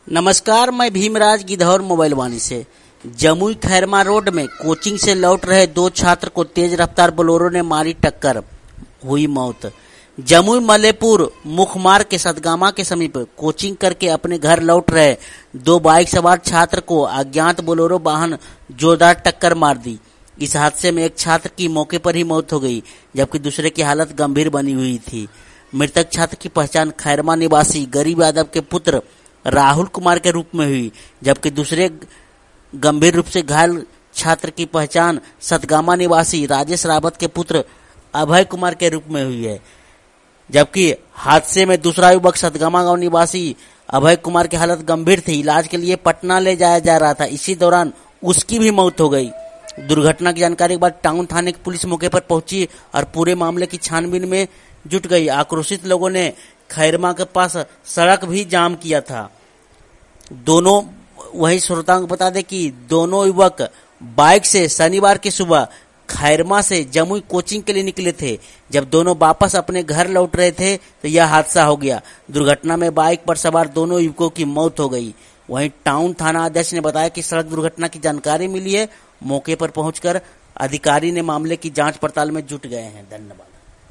नमस्कार, मैं भीमराज गिद्धौर मोबाइल वाणी से। जमुई खैरमा रोड में कोचिंग से लौट रहे दो छात्र को तेज रफ्तार बोलेरो ने मारी टक्कर, हुई मौत। जमुई मलेपुर मुख्य मार्ग के सतगामा के समीप कोचिंग करके अपने घर लौट रहे दो बाइक सवार छात्र को अज्ञात बोलेरो वाहन जोरदार टक्कर मार दी। इस हादसे में एक छात्र की मौके पर ही मौत हो गई, जबकि दूसरे की हालत गंभीर बनी हुई थी। मृतक छात्र की पहचान खैरमा निवासी गरीब यादव के पुत्र राहुल कुमार के रूप में हुई, जबकि दूसरे गंभीर रूप से घायल छात्र की पहचान सतगामा निवासी राजेश रावत के पुत्र अभय कुमार के रूप में हुई है। जबकि हादसे में दूसरा युवक सतगामा गांव निवासी अभय कुमार की हालत गंभीर थी, इलाज के लिए पटना ले जाया जा रहा था। इसी दौरान उसकी भी मौत हो गई। दुर्घटना की जानकारी के बाद टाउन थाने की पुलिस मौके पर पहुंची और पूरे मामले की छानबीन में जुट गई। आक्रोशित लोगों ने खैरमा के पास सड़क भी जाम किया था। दोनों वही श्रोताओं को बता दें कि दोनों युवक बाइक से शनिवार की सुबह खैरमा से जमुई कोचिंग के लिए निकले थे। जब दोनों वापस अपने घर लौट रहे थे तो यह हादसा हो गया। दुर्घटना में बाइक पर सवार दोनों युवकों की मौत हो गई। वहीं टाउन थाना अध्यक्ष ने बताया कि सड़क दुर्घटना की जानकारी मिली है। मौके पर पहुंचकर अधिकारी ने मामले की जांच पड़ताल में जुट गए हैं। धन्यवाद।